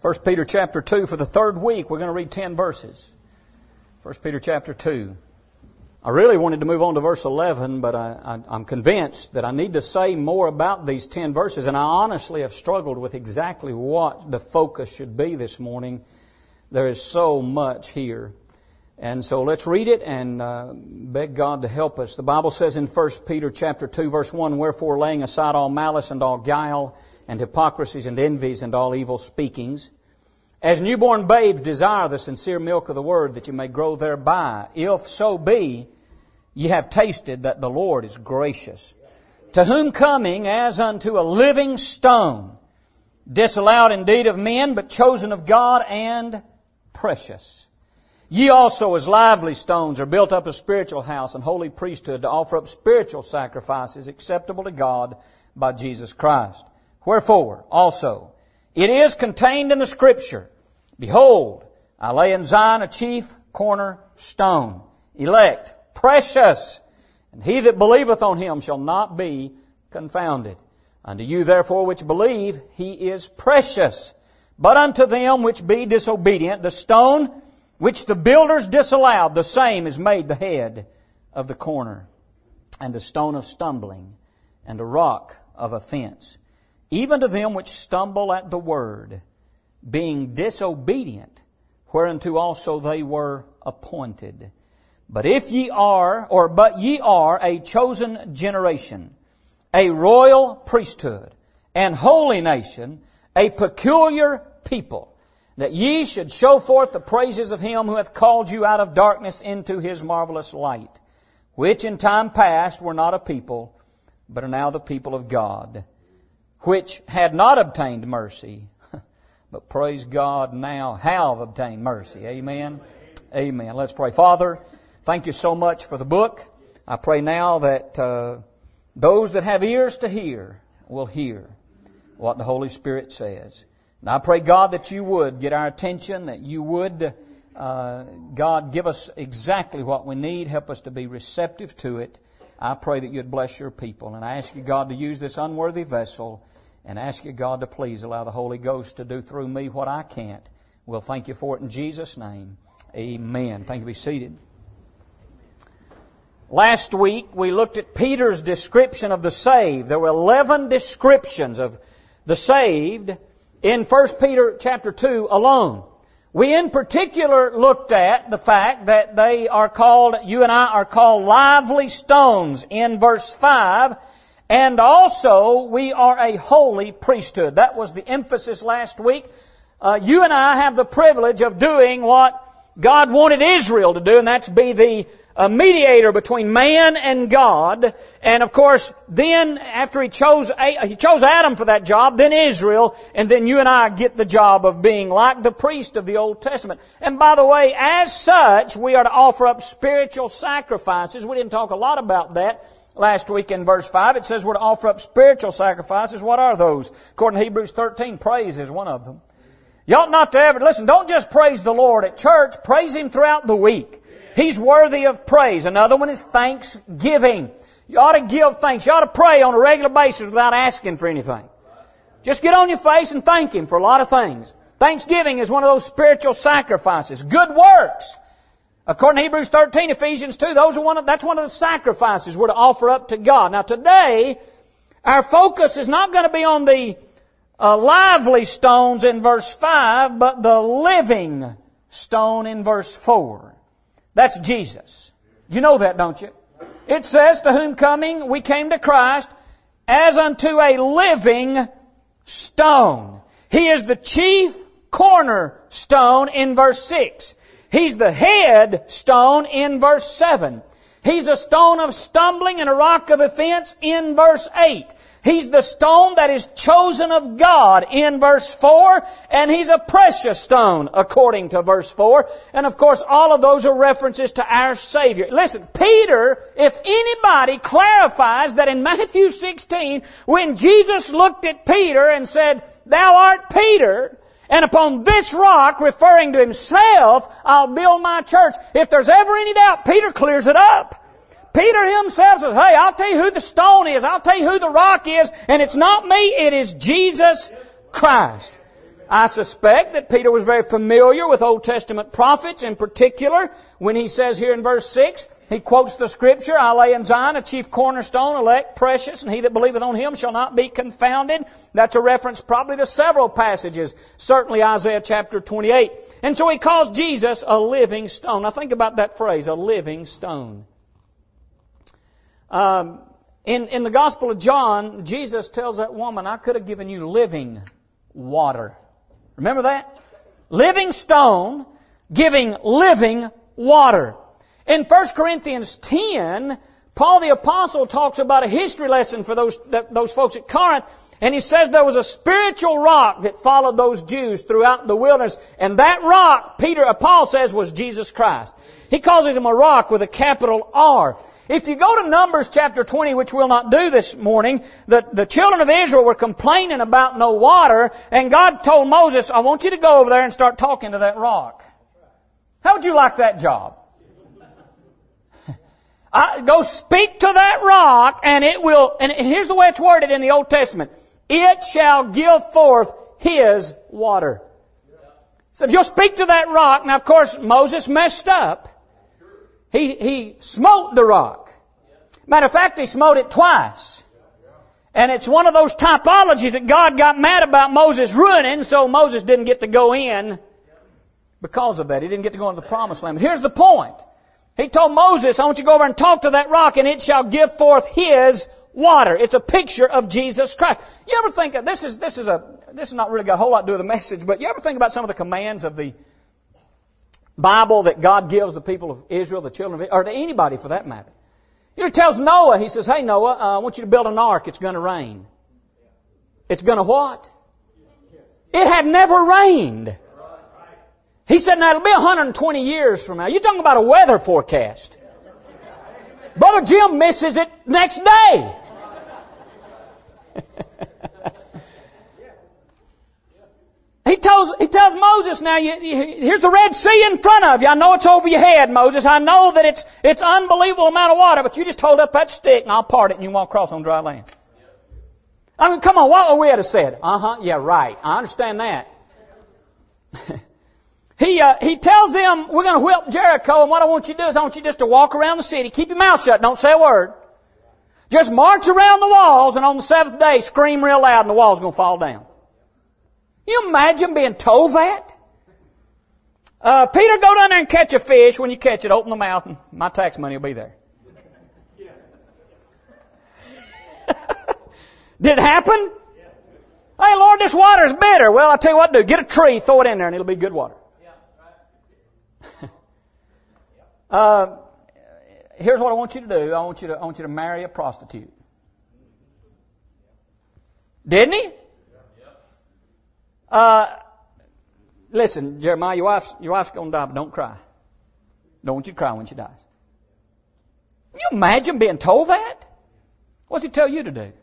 1 Peter chapter 2, for the third week, we're going to read 10 verses. 1 Peter chapter 2. I really wanted to move on to verse 11, but I'm convinced that I need to say more about these 10 verses, and I honestly have struggled with exactly what the focus should be this morning. There is so much here. And so let's read it and beg God to help us. The Bible says in 1 Peter chapter 2, verse 1, "Wherefore, laying aside all malice and all guile, and hypocrisies and envies and all evil speakings, as newborn babes desire the sincere milk of the word, that you may grow thereby, if so be ye have tasted that the Lord is gracious. To whom coming as unto a living stone, disallowed indeed of men, but chosen of God and precious. Ye also as lively stones are built up a spiritual house and holy priesthood, to offer up spiritual sacrifices acceptable to God by Jesus Christ. Wherefore, also, it is contained in the Scripture, Behold, I lay in Zion a chief cornerstone, elect, precious, and he that believeth on him shall not be confounded. Unto you therefore which believe, he is precious. But unto them which be disobedient, the stone which the builders disallowed, the same is made the head of the corner, and a stone of stumbling, and a rock of offense. Even to them which stumble at the word, being disobedient, whereunto also they were appointed. But ye are a chosen generation, a royal priesthood, and holy nation, a peculiar people, that ye should show forth the praises of him who hath called you out of darkness into his marvelous light, which in time past were not a people, but are now the people of God, which had not obtained mercy, but praise God now have obtained mercy. Amen. Amen. Let's pray. Father, thank you so much for the book. I pray now that those that have ears to hear will hear what the Holy Spirit says. And I pray, God, that you would get our attention, that you would, God, give us exactly what we need, help us to be receptive to it. I pray that you'd bless your people. And I ask you, God, to use this unworthy vessel, and ask you, God, to please allow the Holy Ghost to do through me what I can't. We'll thank you for it in Jesus' name. Amen. Thank you. Be seated. Last week, we looked at Peter's description of the saved. There were 11 descriptions of the saved in 1 Peter chapter 2 alone. We in particular looked at the fact that they are called, you and I are called lively stones in verse 5. And also, we are a holy priesthood. That was the emphasis last week. You and I have the privilege of doing what God wanted Israel to do, and that's be the mediator between man and God. And of course, then after he chose Adam for that job, then Israel, and then you and I get the job of being like the priest of the Old Testament. And by the way, as such, we are to offer up spiritual sacrifices. We didn't talk a lot about that last week in verse 5. It says we're to offer up spiritual sacrifices. What are those? According to Hebrews 13, praise is one of them. You ought not to ever, listen, don't just praise the Lord at church, praise Him throughout the week. He's worthy of praise. Another one is thanksgiving. You ought to give thanks. You ought to pray on a regular basis without asking for anything. Just get on your face and thank Him for a lot of things. Thanksgiving is one of those spiritual sacrifices. Good works. According to Hebrews 13, Ephesians 2, that's one of the sacrifices we're to offer up to God. Now today, our focus is not going to be on the lively stones in verse 5, but the living stone in verse 4. That's Jesus. You know that, don't you? It says, to whom coming we came to Christ as unto a living stone. He is the chief cornerstone in verse 6. He's the head stone in verse 7. He's a stone of stumbling and a rock of offense in verse 8. He's the stone that is chosen of God in verse 4, and He's a precious stone according to verse 4. And of course, all of those are references to our Savior. Listen, Peter, if anybody clarifies that in Matthew 16, when Jesus looked at Peter and said, "Thou art Peter, and upon this rock," referring to Himself, "I'll build my church." If there's ever any doubt, Peter clears it up. Peter himself says, "Hey, I'll tell you who the stone is. I'll tell you who the rock is. And it's not me, it is Jesus Christ." I suspect that Peter was very familiar with Old Testament prophets, in particular when he says here in verse 6, he quotes the Scripture, I lay in Zion a chief cornerstone, elect, precious, and he that believeth on him shall not be confounded. That's a reference probably to several passages, certainly Isaiah chapter 28. And so he calls Jesus a living stone. Now think about that phrase, a living stone. In the Gospel of John, Jesus tells that woman, I could have given you living water. Remember that? Living stone giving living water. In 1 Corinthians 10, Paul the Apostle talks about a history lesson for those folks at Corinth, and he says there was a spiritual rock that followed those Jews throughout the wilderness, and that rock, Paul says, was Jesus Christ. He calls him a rock with a capital R. If you go to Numbers chapter 20, which we'll not do this morning, the children of Israel were complaining about no water, and God told Moses, I want you to go over there and start talking to that rock. How would you like that job? Go speak to that rock, and it will, and here's the way it's worded in the Old Testament, it shall give forth His water. So if you'll speak to that rock, now of course Moses messed up. He smote the rock. Matter of fact, he smote it twice. And it's one of those typologies that God got mad about Moses ruining, so Moses didn't get to go in because of that. He didn't get to go into the promised land. But here's the point. He told Moses, I want you to go over and talk to that rock, and it shall give forth His water. It's a picture of Jesus Christ. You ever think of, this is not really got a whole lot to do with the message, but you ever think about some of the commands of the Bible that God gives the people of Israel, the children of Israel, or to anybody for that matter? You know, He tells Noah, He says, hey Noah, I want you to build an ark. It's going to rain. It's going to what? It had never rained. He said, now it'll be 120 years from now. You're talking about a weather forecast. Brother Jim misses it next day. He tells Moses, now, here's the Red Sea in front of you. I know it's over your head, Moses. I know that it's unbelievable amount of water, but you just hold up that stick and I'll part it and you walk across on dry land. I mean, come on, what would we have said? Yeah, right. I understand that. He tells them, we're going to whip Jericho, and what I want you to do is I want you just to walk around the city. Keep your mouth shut. Don't say a word. Just march around the walls, and on the seventh day, scream real loud, and the wall's going to fall down. You imagine being told that? Peter, go down there and catch a fish. When you catch it, open the mouth, and my tax money will be there. Did it happen? Hey, Lord, this water's bitter. Well, I'll tell you what to do. Get a tree, throw it in there, and it'll be good water. Here's what I want you to do. I want you to marry a prostitute. Didn't he? Listen, Jeremiah, your wife's going to die, but don't cry. Don't want you to cry when she dies. Can you imagine being told that? What's he tell you to do?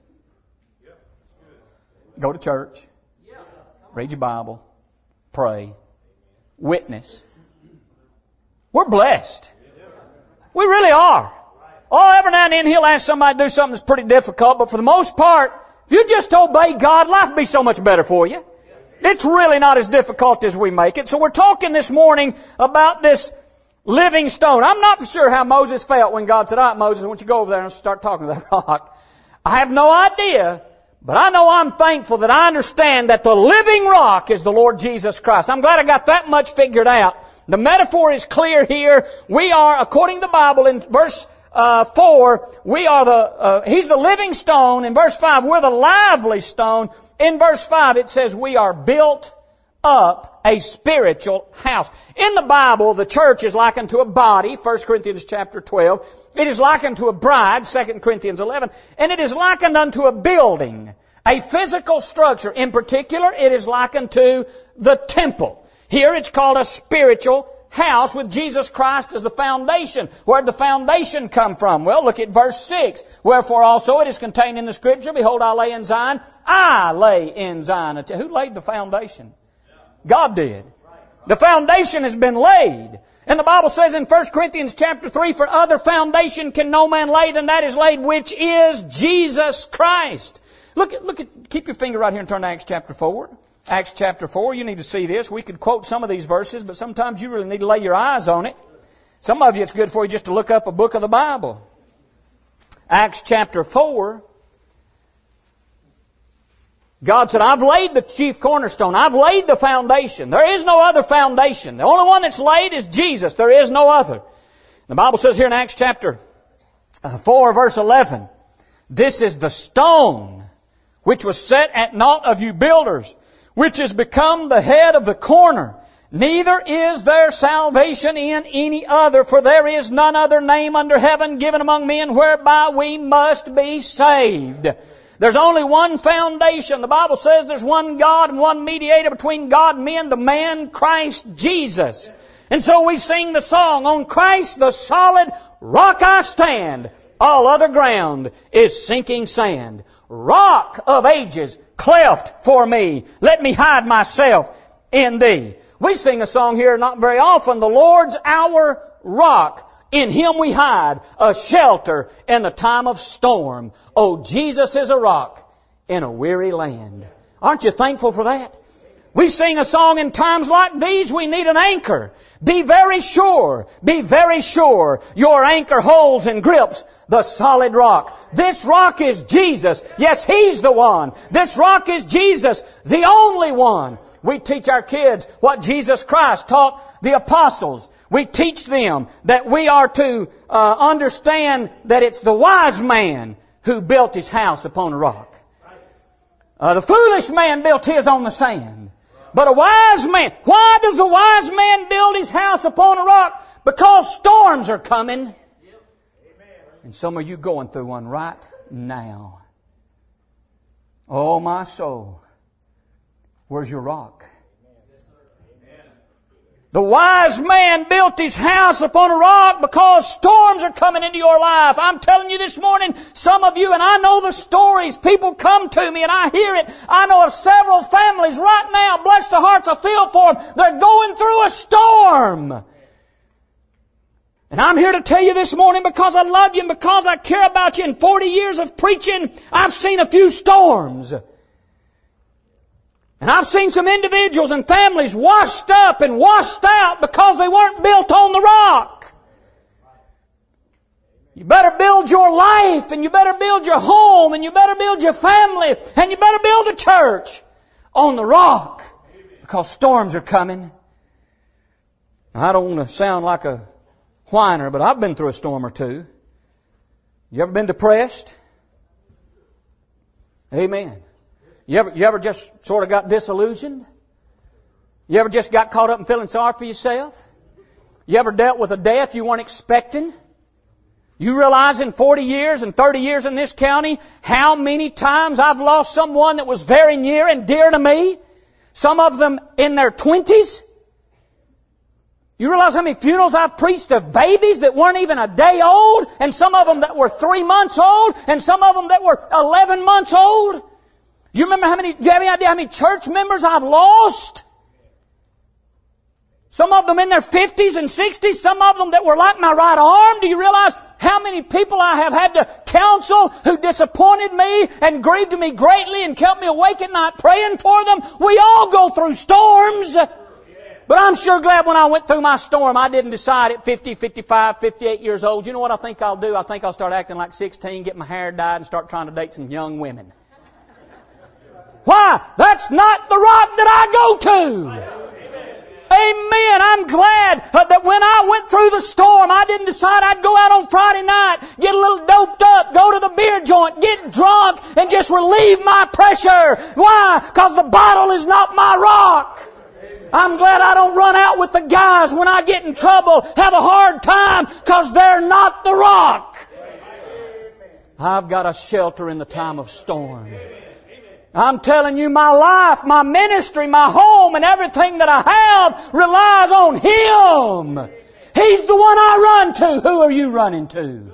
Go to church. Read your Bible. Pray. Witness. We're blessed. We really are. Oh, every now and then He'll ask somebody to do something that's pretty difficult, but for the most part, if you just obey God, life will be so much better for you. It's really not as difficult as we make it. So we're talking this morning about this living stone. I'm not sure how Moses felt when God said, all right, Moses, I want you to go over there and start talking to that rock. I have no idea, but I know I'm thankful that I understand that the living rock is the Lord Jesus Christ. I'm glad I got that much figured out. The metaphor is clear here. We are, according to the Bible, in verse 4, we are He's the living stone. In verse 5, we're the lively stone. In verse 5, it says we are built up a spiritual house. In the Bible, the church is likened to a body, 1 Corinthians chapter 12. It is likened to a bride, 2 Corinthians 11. And it is likened unto a building, a physical structure. In particular, it is likened to the temple. Here it's called a spiritual house with Jesus Christ as the foundation. Where did the foundation come from? Well, look at verse 6. Wherefore also it is contained in the Scripture, behold, I lay in Zion. I lay in Zion. Who laid the foundation? God did. The foundation has been laid. And the Bible says in 1 Corinthians chapter 3, for other foundation can no man lay than that is laid, which is Jesus Christ. Look at, keep your finger right here and turn to Acts chapter 4. Acts chapter 4, you need to see this. We could quote some of these verses, but sometimes you really need to lay your eyes on it. Some of you, it's good for you just to look up a book of the Bible. Acts chapter 4, God said, I've laid the chief cornerstone. I've laid the foundation. There is no other foundation. The only one that's laid is Jesus. There is no other. The Bible says here in Acts chapter 4, verse 11, this is the stone which was set at naught of you builders, which is become the head of the corner. Neither is there salvation in any other, for there is none other name under heaven given among men whereby we must be saved. There's only one foundation. The Bible says there's one God and one mediator between God and men, the man Christ Jesus. And so we sing the song, on Christ the solid rock I stand, all other ground is sinking sand. Rock of ages, cleft for me, let me hide myself in Thee. We sing a song here not very often, the Lord's our rock. In Him we hide, a shelter in the time of storm. Oh, Jesus is a rock in a weary land. Aren't you thankful for that? We sing a song in times like these, we need an anchor. Be very sure, your anchor holds and grips the solid rock. This rock is Jesus. Yes, He's the one. This rock is Jesus, the only one. We teach our kids what Jesus Christ taught the apostles. We teach them that we are to understand that it's the wise man who built his house upon a rock. The foolish man built his on the sand. But a wise man, why does a wise man build his house upon a rock? Because storms are coming. And some of you going through one right now. Oh, my soul. Where's your rock? The wise man built his house upon a rock because storms are coming into your life. I'm telling you this morning, some of you, and I know the stories, people come to me and I hear it. I know of several families right now, bless their hearts, I feel for them. They're going through a storm. And I'm here to tell you this morning because I love you and because I care about you. In 40 years of preaching, I've seen a few storms. And I've seen some individuals and families washed up and washed out because they weren't built on the rock. You better build your life, and you better build your home, and you better build your family, and you better build a church on the rock because storms are coming. I don't want to sound like a whiner, but I've been through a storm or two. You ever been depressed? Amen. You ever just sort of got disillusioned? You ever just got caught up in feeling sorry for yourself? You ever dealt with a death you weren't expecting? You realize in 40 years and 30 years in this county how many times I've lost someone that was very near and dear to me? Some of them in their 20s. You realize how many funerals I've preached of babies that weren't even a day old, and some of them that were 3 months old, and some of them that were 11 months old? Do you have any idea how many church members I've lost? Some of them in their 50s and 60s, some of them that were like my right arm. Do you realize how many people I have had to counsel who disappointed me and grieved me greatly and kept me awake at night praying for them? We all go through storms. But I'm sure glad when I went through my storm, I didn't decide at 50, 55, 58 years old, you know what I think I'll do? I think I'll start acting like 16, get my hair dyed, and start trying to date some young women. Why? That's not the rock that I go to. Amen. I'm glad that when I went through the storm, I didn't decide I'd go out on Friday night, get a little doped up, go to the beer joint, get drunk, and just relieve my pressure. Why? Because the bottle is not my rock. I'm glad I don't run out with the guys when I get in trouble, have a hard time, because they're not the rock. I've got a shelter in the time of storm. I'm telling you, my life, my ministry, my home, and everything that I have relies on Him. He's the one I run to. Who are you running to?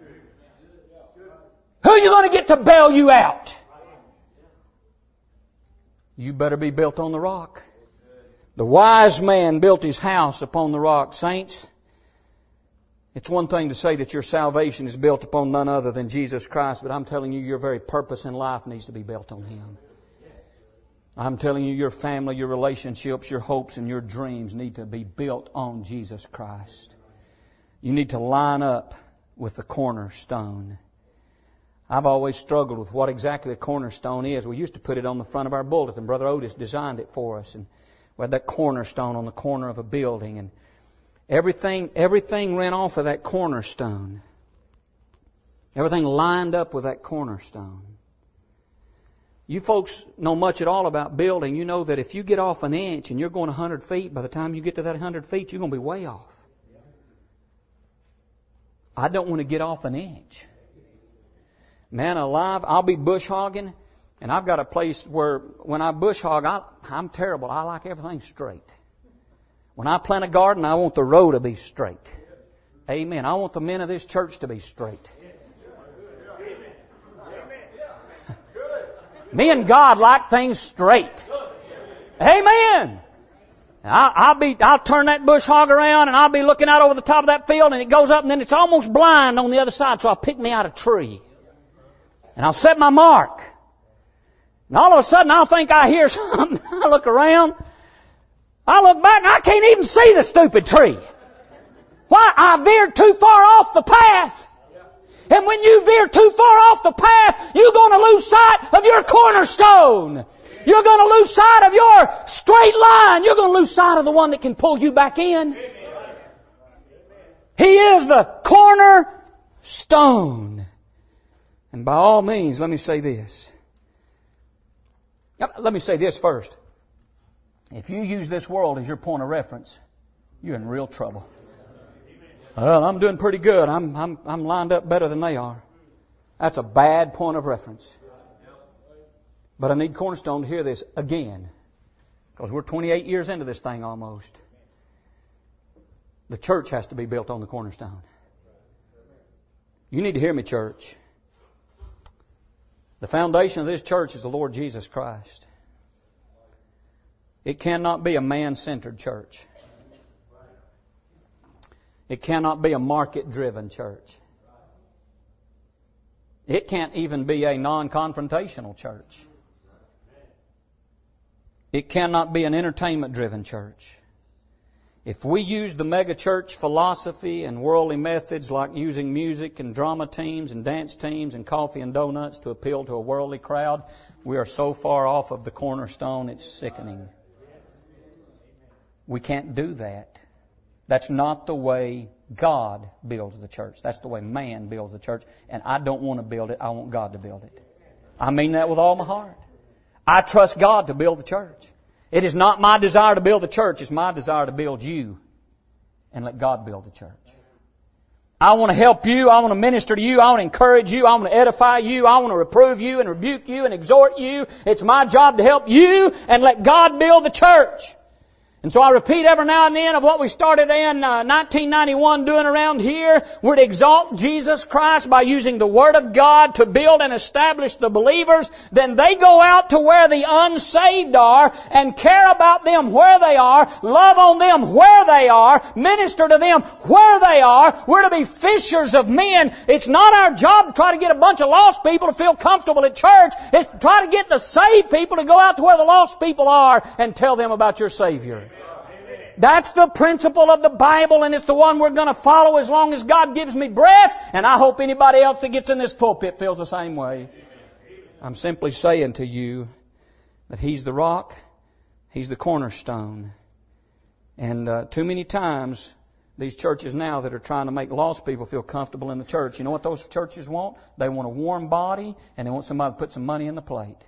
Who are you going to get to bail you out? You better be built on the rock. The wise man built his house upon the rock. Saints, it's one thing to say that your salvation is built upon none other than Jesus Christ, but I'm telling you, your very purpose in life needs to be built on Him. I'm telling you, your family, your relationships, your hopes, and your dreams need to be built on Jesus Christ. You need to line up with the cornerstone. I've always struggled with what exactly a cornerstone is. We used to put it on the front of our bulletin. Brother Otis designed it for us. And we had that cornerstone on the corner of a building. And everything ran off of that cornerstone. Everything lined up with that cornerstone. You folks know much at all about building. You know that if you get off an inch and you're going 100 feet, by the time you get to that 100 feet, you're going to be way off. I don't want to get off an inch. Man alive, I'll be bush hogging, and I've got a place where when I bush hog, I'm terrible. I like everything straight. When I plant a garden, I want the row to be straight. Amen. I want the men of this church to be straight. Me and God like things straight. Amen. I'll turn that bush hog around and I'll be looking out over the top of that field and it goes up and then it's almost blind on the other side, so I'll pick me out a tree. And I'll set my mark. And all of a sudden I'll think I hear something. I look around. I look back and I can't even see the stupid tree. Why? I veered too far off the path. And when you veer too far off the path, you're going to lose sight of your cornerstone. You're going to lose sight of your straight line. You're going to lose sight of the one that can pull you back in. He is the cornerstone. And by all means, let me say this. Let me say this first. If you use this world as your point of reference, you're in real trouble. Well, I'm doing pretty good. I'm lined up better than they are. That's a bad point of reference. But I need Cornerstone to hear this again, because we're 28 years into this thing almost. The church has to be built on the cornerstone. You need to hear me, church. The foundation of this church is the Lord Jesus Christ. It cannot be a man-centered church. It cannot be a market-driven church. It can't even be a non-confrontational church. It cannot be an entertainment-driven church. If we use the mega-church philosophy and worldly methods like using music and drama teams and dance teams and coffee and donuts to appeal to a worldly crowd, we are so far off of the cornerstone, it's sickening. We can't do that. That's not the way God builds the church. That's the way man builds the church. And I don't want to build it. I want God to build it. I mean that with all my heart. I trust God to build the church. It is not my desire to build the church. It's my desire to build you and let God build the church. I want to help you. I want to minister to you. I want to encourage you. I want to edify you. I want to reprove you and rebuke you and exhort you. It's my job to help you and let God build the church. And so I repeat every now and then of what we started in 1991 doing around here. We're to exalt Jesus Christ by using the Word of God to build and establish the believers. Then they go out to where the unsaved are and care about them where they are, love on them where they are, minister to them where they are. We're to be fishers of men. It's not our job to try to get a bunch of lost people to feel comfortable at church. It's to try to get the saved people to go out to where the lost people are and tell them about your Savior. That's the principle of the Bible, and it's the one we're going to follow as long as God gives me breath, and I hope anybody else that gets in this pulpit feels the same way. I'm simply saying to you that He's the rock, He's the cornerstone. And too many times, these churches now that are trying to make lost people feel comfortable in the church, you know what those churches want? They want a warm body, and they want somebody to put some money in the plate.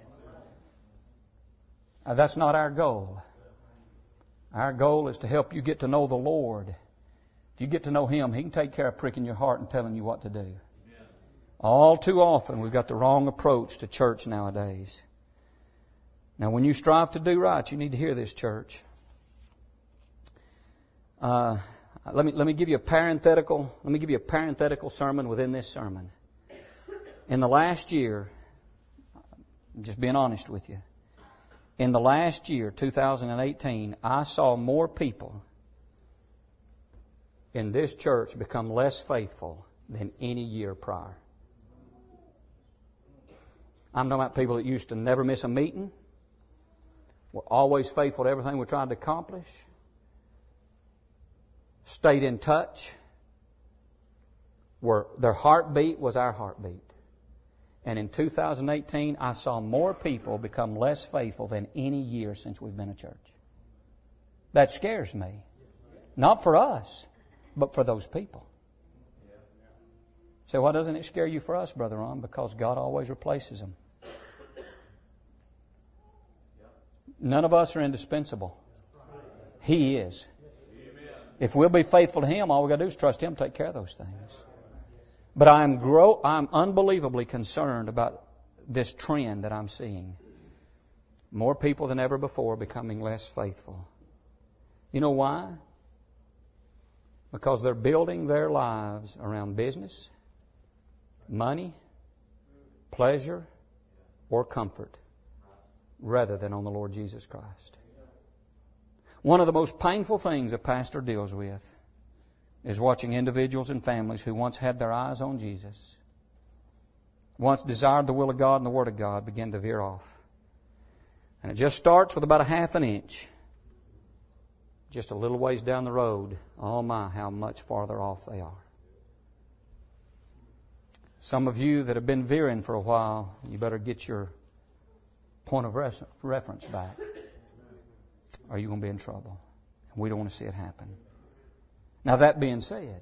That's not our goal. Our goal is to help you get to know the Lord. If you get to know Him, He can take care of pricking your heart and telling you what to do. Amen. All too often, we've got the wrong approach to church nowadays. Now, when you strive to do right, you need to hear this, church. Let me give you a parenthetical. Let me give you a parenthetical sermon within this sermon. In the last year, I'm just being honest with you. In the last year, 2018, I saw more people in this church become less faithful than any year prior. I'm talking about people that used to never miss a meeting. were always faithful to everything we tried to accomplish, stayed in touch, their heartbeat was our heartbeat. And in 2018, I saw more people become less faithful than any year since we've been a church. That scares me. Not for us, but for those people. So why doesn't it scare you for us, Brother Ron? Because God always replaces them. None of us are indispensable. He is. If we'll be faithful to Him, all we've got to do is trust Him to take care of those things. But I'm unbelievably concerned about this trend that I'm seeing. More people than ever before becoming less faithful. You know why? Because they're building their lives around business, money, pleasure, or comfort, rather than on the Lord Jesus Christ. One of the most painful things a pastor deals with is watching individuals and families who once had their eyes on Jesus, once desired the will of God and the Word of God, begin to veer off. And it just starts with about a half an inch. Just a little ways down the road, oh my, how much farther off they are. Some of you that have been veering for a while, you better get your point of reference back, or you're going to be in trouble. We don't want to see it happen. Now, that being said,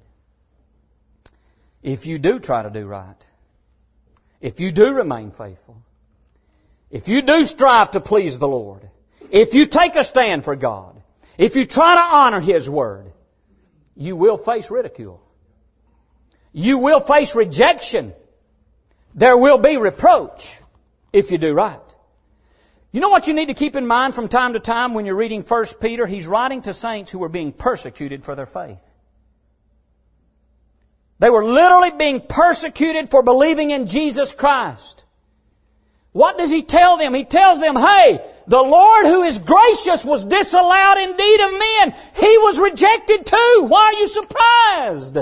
if you do try to do right, if you do remain faithful, if you do strive to please the Lord, if you take a stand for God, if you try to honor His Word, you will face ridicule. You will face rejection. There will be reproach if you do right. You know what you need to keep in mind from time to time when you're reading 1 Peter? He's writing to saints who were being persecuted for their faith. They were literally being persecuted for believing in Jesus Christ. What does he tell them? He tells them, hey, the Lord who is gracious was disallowed indeed of men. He was rejected too. Why are you surprised?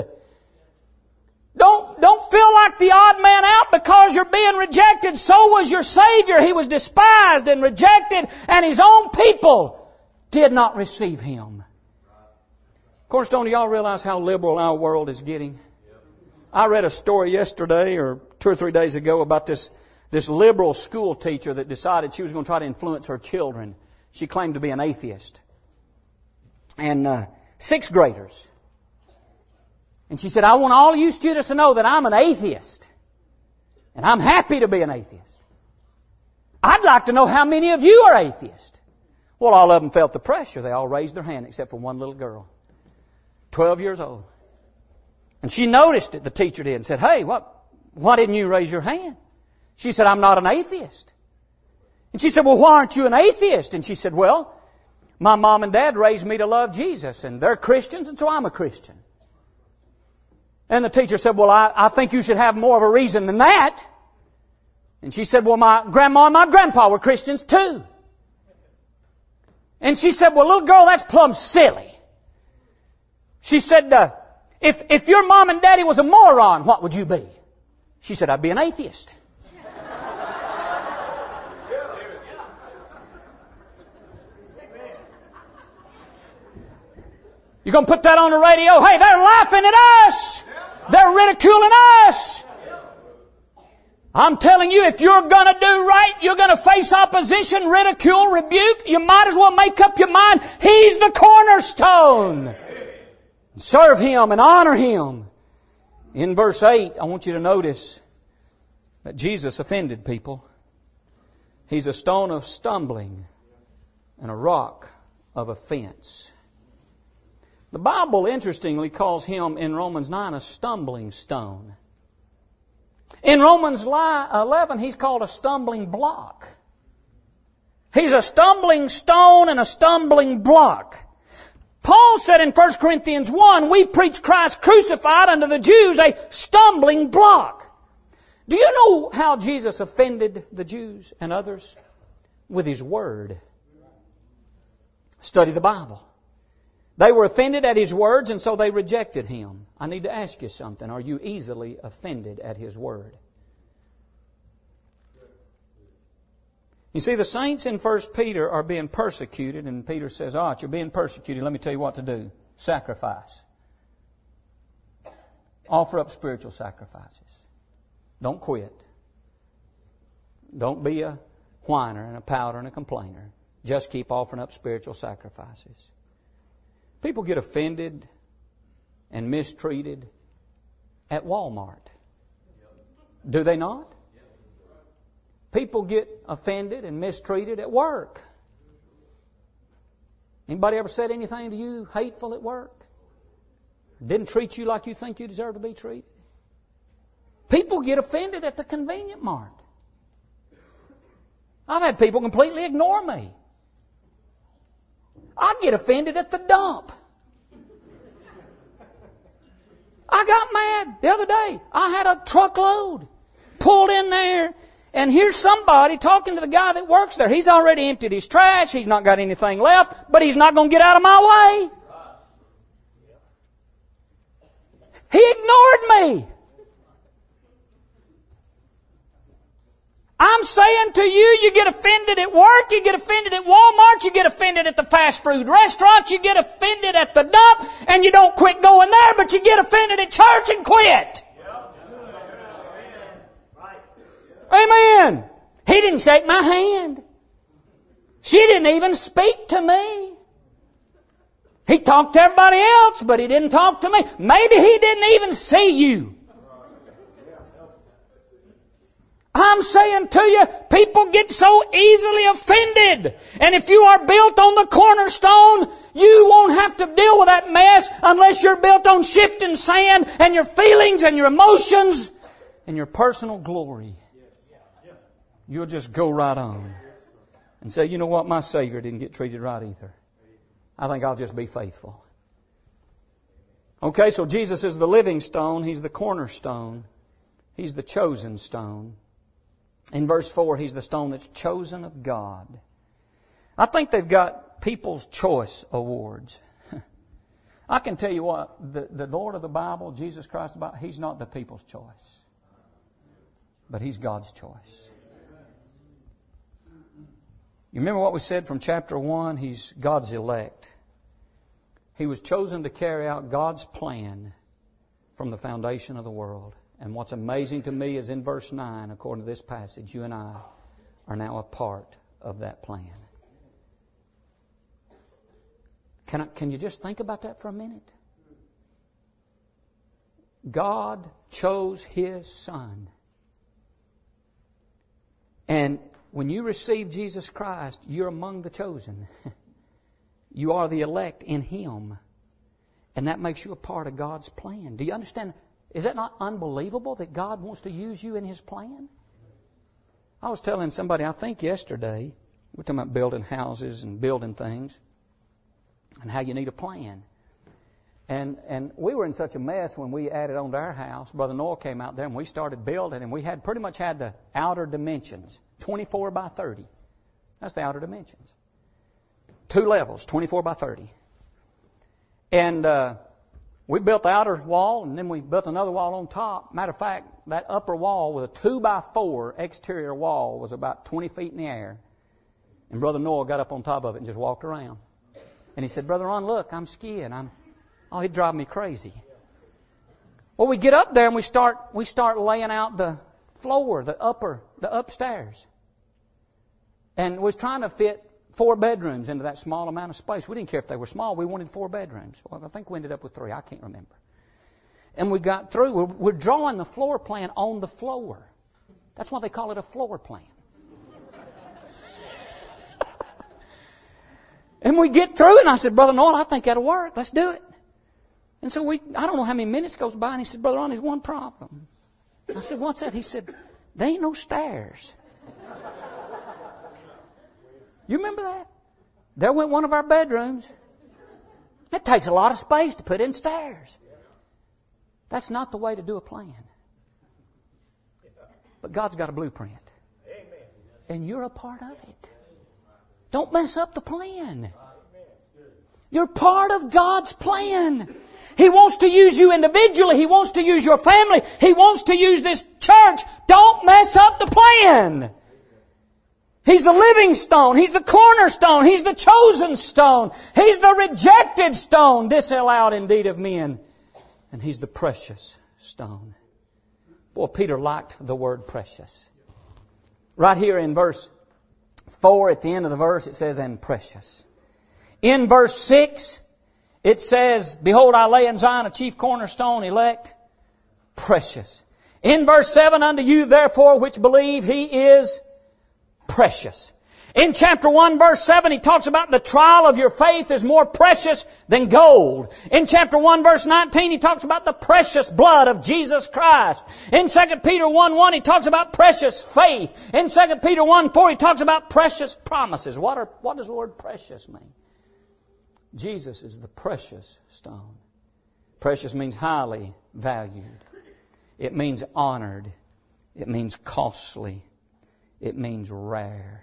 Don't feel like the odd man out because you're being rejected. So was your Savior. He was despised and rejected, and His own people did not receive Him. Of course, don't y'all realize how liberal our world is getting? I read a story yesterday or 2 or 3 days ago about this liberal school teacher that decided she was going to try to influence her children. She claimed to be an atheist. And 6th graders. And she said, I want all you students to know that I'm an atheist. And I'm happy to be an atheist. I'd like to know how many of you are atheists. Well, all of them felt the pressure. They all raised their hand except for one little girl, 12 years old. And she noticed it, the teacher did, and said, hey, why didn't you raise your hand? She said, I'm not an atheist. And she said, well, why aren't you an atheist? And she said, well, my mom and dad raised me to love Jesus, and they're Christians, and so I'm a Christian. And the teacher said, well, I think you should have more of a reason than that. And she said, well, my grandma and my grandpa were Christians too. And she said, well, little girl, that's plumb silly. She said, if your mom and daddy was a moron, what would you be? She said, I'd be an atheist. You're going to put that on the radio? Hey, they're laughing at us. They're ridiculing us. I'm telling you, if you're going to do right, you're going to face opposition, ridicule, rebuke. You might as well make up your mind. He's the cornerstone. Serve Him and honor Him. In verse 8, I want you to notice that Jesus offended people. He's a stone of stumbling and a rock of offense. The Bible, interestingly, calls Him in Romans 9 a stumbling stone. In Romans 11, He's called a stumbling block. He's a stumbling stone and a stumbling block. Paul said in 1 Corinthians 1, we preach Christ crucified unto the Jews, a stumbling block. Do you know how Jesus offended the Jews and others? With His Word. Study the Bible. They were offended at His words, and so they rejected Him. I need to ask you something. Are you easily offended at His Word? You see, the saints in 1 Peter are being persecuted, and Peter says, all right, you're being persecuted. Let me tell you what to do. Sacrifice. Offer up spiritual sacrifices. Don't quit. Don't be a whiner and a pouter and a complainer. Just keep offering up spiritual sacrifices. People get offended and mistreated at Walmart. Do they not? People get offended and mistreated at work. Anybody ever said anything to you hateful at work? Didn't treat you like you think you deserve to be treated? People get offended at the convenient mart. I've had people completely ignore me. I get offended at the dump. I got mad the other day. I had a truckload pulled in there, and here's somebody talking to the guy that works there. He's already emptied his trash. He's not got anything left, but he's not going to get out of my way. He ignored me. I'm saying to you, you get offended at work, you get offended at Walmart, you get offended at the fast food restaurants, you get offended at the dump, and you don't quit going there, but you get offended at church and quit. Amen. He didn't shake my hand. She didn't even speak to me. He talked to everybody else, but he didn't talk to me. Maybe he didn't even see you. I'm saying to you, people get so easily offended. And if you are built on the cornerstone, you won't have to deal with that mess unless you're built on shifting sand and your feelings and your emotions and your personal glory. You'll just go right on and say, you know what, my Savior didn't get treated right either. I think I'll just be faithful. Okay, so Jesus is the living stone. He's the cornerstone. He's the chosen stone. In verse 4, He's the stone that's chosen of God. I think they've got People's Choice Awards. I can tell you what, the Lord of the Bible, Jesus Christ of the Bible, He's not the people's choice. But He's God's choice. You remember what we said from chapter 1? He's God's elect. He was chosen to carry out God's plan from the foundation of the world. And what's amazing to me is in verse 9, according to this passage, you and I are now a part of that plan. Can you just think about that for a minute? God chose His Son. And when you receive Jesus Christ, you're among the chosen. You are the elect in Him. And that makes you a part of God's plan. Do you understand? Is that not unbelievable that God wants to use you in His plan? I was telling somebody, I think yesterday, we're talking about building houses and building things and how you need a plan. And we were in such a mess when we added on to our house. Brother Noah came out there and we started building, and we had pretty much had the outer dimensions, 24 by 30. That's the outer dimensions. 2 levels, 24 by 30. And we built the outer wall, and then we built another wall on top. Matter of fact, that upper wall with a 2 by 4 exterior wall was about 20 feet in the air. And Brother Noah got up on top of it and just walked around. And he said, Brother Ron, look, I'm skiing. Oh, he'd drive me crazy. Well, we get up there and we start laying out the floor, the upstairs. And we was trying to fit 4 bedrooms into that small amount of space. We didn't care if they were small. We wanted 4 bedrooms. Well, I think we ended up with 3. I can't remember. And we got through. We're drawing the floor plan on the floor. That's why they call it a floor plan. And we get through, and I said, Brother Noel, I think that'll work. Let's do it. And so I don't know how many minutes goes by, and he said, Brother Ron, there's one problem. I said, what's that? He said, there ain't no stairs. You remember that? There went one of our bedrooms. It takes a lot of space to put in stairs. That's not the way to do a plan. But God's got a blueprint. And you're a part of it. Don't mess up the plan. You're part of God's plan. He wants to use you individually. He wants to use your family. He wants to use this church. Don't mess up the plan. He's the living stone. He's the cornerstone. He's the chosen stone. He's the rejected stone, disallowed indeed of men. And He's the precious stone. Boy, Peter liked the word precious. Right here in verse 4, at the end of the verse, it says, and precious. In verse 6, it says, behold, I lay in Zion a chief cornerstone, elect, precious. In verse 7, unto you therefore which believe, He is precious. In chapter 1 verse 7 he talks about the trial of your faith is more precious than gold. In chapter 1 verse 19 he talks about the precious blood of Jesus Christ. In 2 Peter 1:1 he talks about precious faith. In 2 Peter 1:4 he talks about precious promises. What does the word precious mean? Jesus is the precious stone. Precious means highly valued. It means honored. It means costly. It means rare.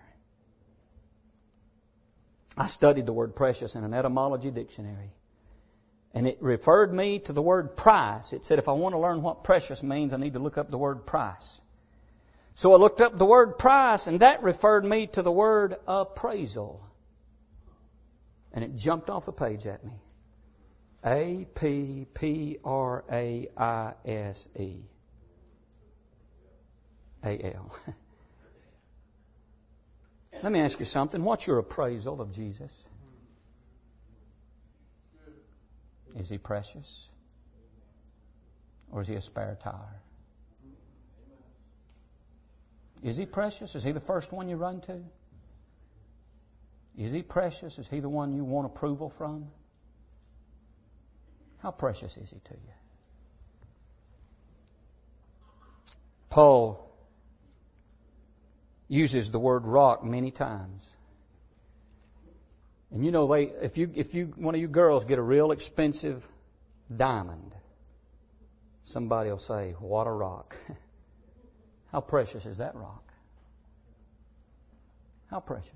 I studied the word precious in an etymology dictionary. And it referred me to the word price. It said if I want to learn what precious means, I need to look up the word price. So I looked up the word price, and that referred me to the word appraisal. And it jumped off the page at me. A-P-P-R-A-I-S-E-A-L. Let me ask you something. What's your appraisal of Jesus? Is He precious? Or is He a spare tire? Is He precious? Is He the first one you run to? Is He precious? Is He the one you want approval from? How precious is He to you? Paul uses the word rock many times. And you know, if one of you girls get a real expensive diamond, somebody will say, "What a rock." How precious is that rock? How precious.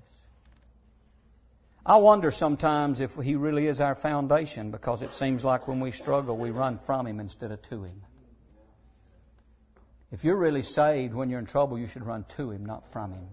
I wonder sometimes if He really is our foundation, because it seems like when we struggle, we run from Him instead of to Him. If you're really saved, when you're in trouble, you should run to Him, not from Him.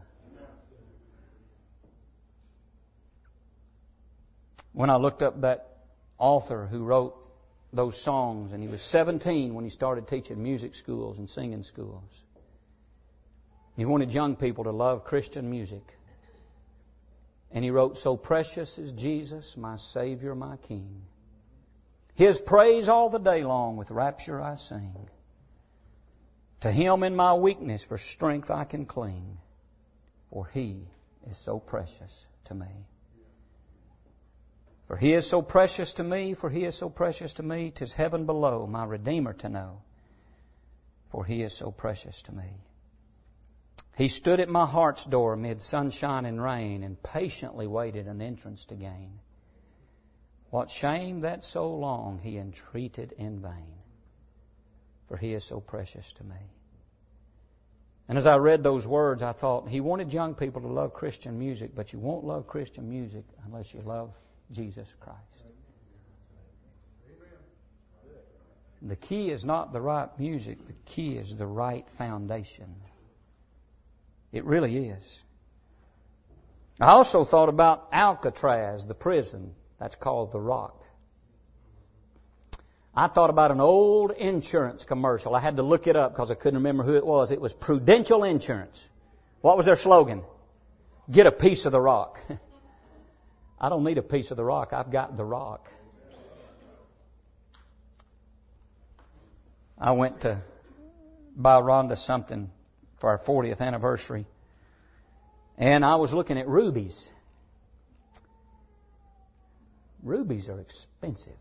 When I looked up that author who wrote those songs, and he was 17 when he started teaching music schools and singing schools. He wanted young people to love Christian music. And he wrote, so precious is Jesus, my Savior, my King. His praise all the day long with rapture I sing. To Him in my weakness for strength I can cling, for He is so precious to me. For He is so precious to me, for He is so precious to me, 'tis heaven below my Redeemer to know, for He is so precious to me. He stood at my heart's door amid sunshine and rain, and patiently waited an entrance to gain. What shame that so long He entreated in vain, for He is so precious to me. And as I read those words, I thought, He wanted young people to love Christian music, but you won't love Christian music unless you love Jesus Christ. The key is not the right music. The key is the right foundation. It really is. I also thought about Alcatraz, the prison. That's called the Rock. I thought about an old insurance commercial. I had to look it up because I couldn't remember who it was. It was Prudential Insurance. What was their slogan? Get a piece of the rock. I don't need a piece of the rock. I've got the rock. I went to buy Rhonda something for our 40th anniversary. And I was looking at rubies. Rubies are expensive.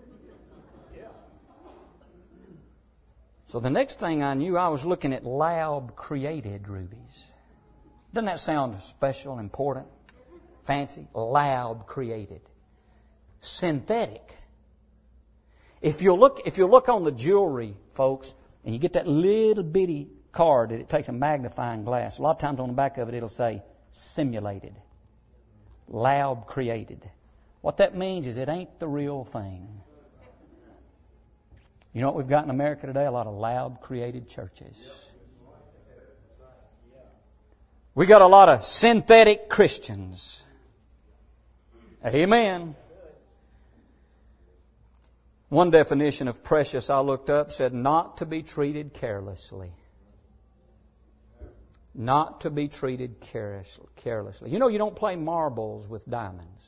So the next thing I knew, I was looking at lab-created rubies. Doesn't that sound special, important, fancy? Lab-created. Synthetic. If you look on the jewelry, folks, and you get that little bitty card that it takes a magnifying glass, a lot of times on the back of it it'll say simulated, lab created. What that means is it ain't the real thing. You know what we've got in America today? A lot of lab created churches. We got a lot of synthetic Christians. Amen. One definition of precious I looked up said not to be treated carelessly. Not to be treated carelessly. You know, you don't play marbles with diamonds.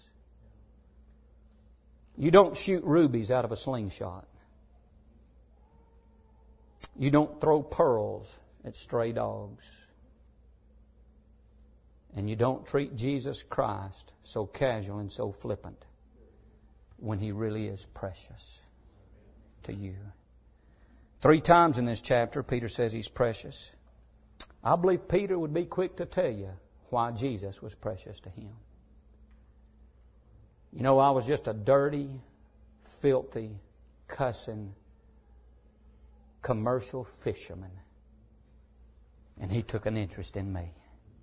You don't shoot rubies out of a slingshot. You don't throw pearls at stray dogs. And you don't treat Jesus Christ so casual and so flippant when He really is precious to you. 3 times in this chapter, Peter says He's precious. I believe Peter would be quick to tell you why Jesus was precious to him. You know, I was just a dirty, filthy, cussing, commercial fisherman. And He took an interest in me.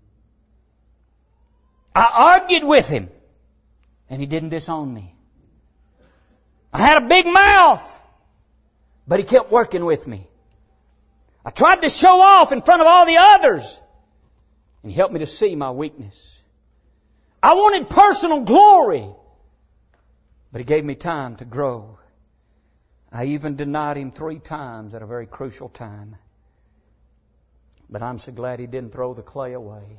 I argued with Him, and He didn't disown me. I had a big mouth, but He kept working with me. I tried to show off in front of all the others, and He helped me to see my weakness. I wanted personal glory, but He gave me time to grow. I even denied Him 3 times at a very crucial time. But I'm so glad He didn't throw the clay away.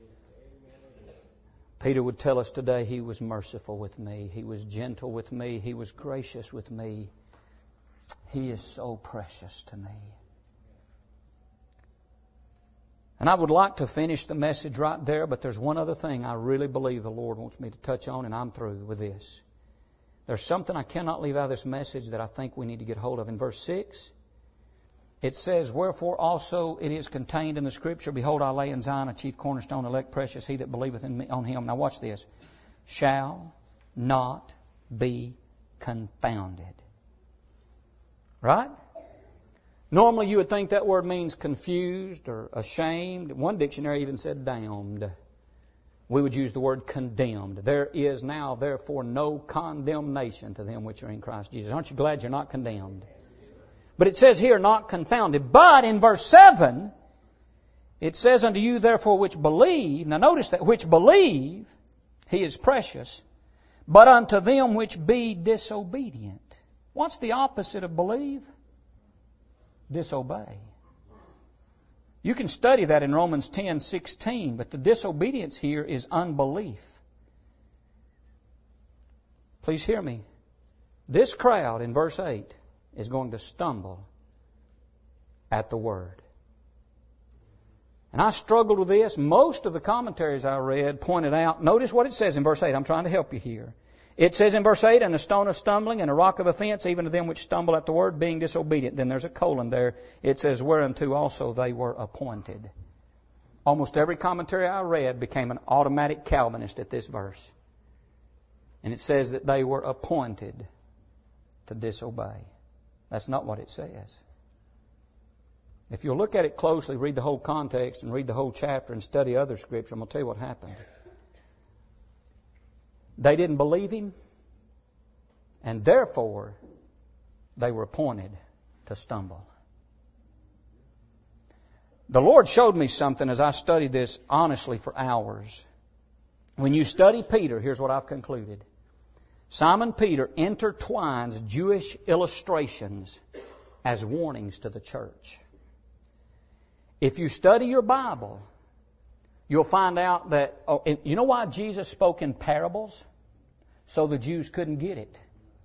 Peter would tell us today he was merciful with me. He was gentle with me. He was gracious with me. He is so precious to me. And I would like to finish the message right there, but there's one other thing I really believe the Lord wants me to touch on, and I'm through with this. There's something I cannot leave out of this message that I think we need to get hold of. In verse 6, it says, "Wherefore also it is contained in the Scripture, Behold, I lay in Zion a chief cornerstone, elect precious, he that believeth in me, on Him." Now watch this. "Shall not be confounded." Right? Normally you would think that word means confused or ashamed. One dictionary even said damned. We would use the word condemned. There is now, therefore, no condemnation to them which are in Christ Jesus. Aren't you glad you're not condemned? But it says here, not confounded. But in verse 7, it says, "Unto you, therefore, which believe." Now notice that which believe, He is precious. "But unto them which be disobedient." What's the opposite of believe? Disobey. You can study that in Romans 10:16, but the disobedience here is unbelief. Please hear me. This crowd in verse 8 is going to stumble at the Word. And I struggled with this. Most of the commentaries I read pointed out, notice what it says in verse 8. I'm trying to help you here. It says in verse 8, "And a stone of stumbling and a rock of offense, even to them which stumble at the Word, being disobedient." Then there's a colon there. It says, "Whereunto also they were appointed." Almost every commentary I read became an automatic Calvinist at this verse. And it says that they were appointed to disobey. That's not what it says. If you'll look at it closely, read the whole context and read the whole chapter and study other Scripture, I'm going to tell you what happened. They didn't believe Him, and therefore they were appointed to stumble. The Lord showed me something as I studied this honestly for hours. When you study Peter, here's what I've concluded. Simon Peter intertwines Jewish illustrations as warnings to the church. If you study your Bible, you'll find out that, you know why Jesus spoke in parables? So the Jews couldn't get it.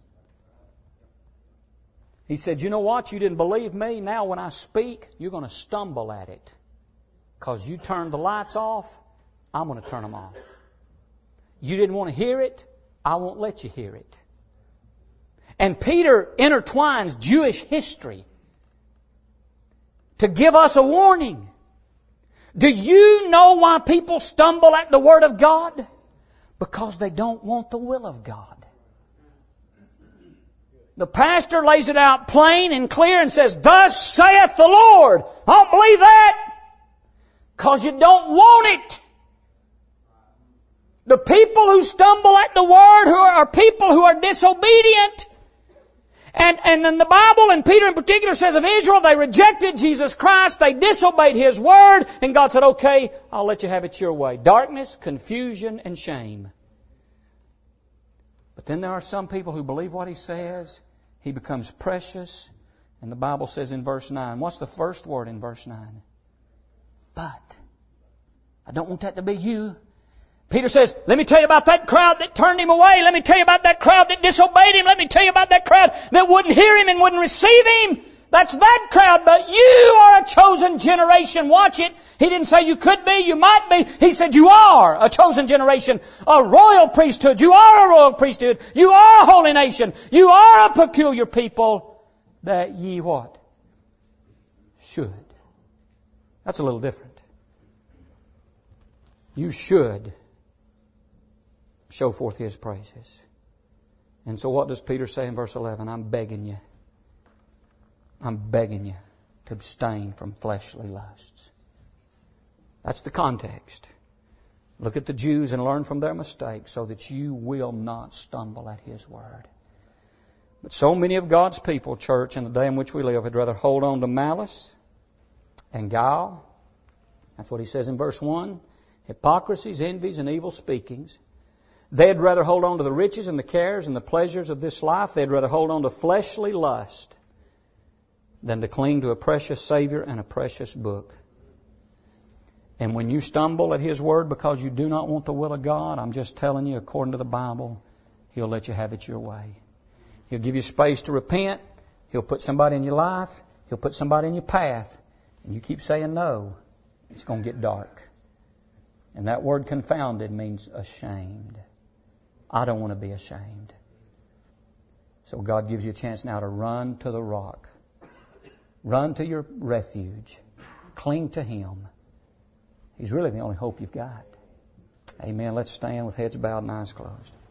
He said, "You know what? You didn't believe me. Now when I speak, you're going to stumble at it. Because you turned the lights off, I'm going to turn them off. You didn't want to hear it, I won't let you hear it." And Peter intertwines Jewish history to give us a warning. Do you know why people stumble at the Word of God? Because they don't want the will of God. The pastor lays it out plain and clear and says, "Thus saith the Lord." I don't believe that. Because you don't want it. The people who stumble at the Word are people who are disobedient. And then the Bible, and Peter in particular says of Israel, they rejected Jesus Christ, they disobeyed His Word, and God said, okay, I'll let you have it your way. Darkness, confusion, and shame. But then there are some people who believe what He says. He becomes precious. And the Bible says in verse 9, what's the first word in verse 9? But. I don't want that to be you. Peter says, let me tell you about that crowd that turned Him away. Let me tell you about that crowd that disobeyed Him. Let me tell you about that crowd that wouldn't hear Him and wouldn't receive Him. That's that crowd, but you are a chosen generation. Watch it. He didn't say you could be, you might be. He said you are a chosen generation, a royal priesthood. You are a royal priesthood. You are a holy nation. You are a peculiar people that ye what? Should. That's a little different. You should show forth His praises. And so what does Peter say in verse 11? I'm begging you to abstain from fleshly lusts. That's the context. Look at the Jews and learn from their mistakes so that you will not stumble at His Word. But so many of God's people, church, in the day in which we live, would rather hold on to malice and guile. That's what he says in verse 1. Hypocrisies, envies, and evil speakings. They'd rather hold on to the riches and the cares and the pleasures of this life. They'd rather hold on to fleshly lust than to cling to a precious Savior and a precious book. And when you stumble at His Word because you do not want the will of God, I'm just telling you, according to the Bible, He'll let you have it your way. He'll give you space to repent. He'll put somebody in your life. He'll put somebody in your path. And you keep saying no, it's going to get dark. And that word confounded means ashamed. I don't want to be ashamed. So God gives you a chance now to run to the rock. Run to your refuge. Cling to Him. He's really the only hope you've got. Amen. Let's stand with heads bowed and eyes closed.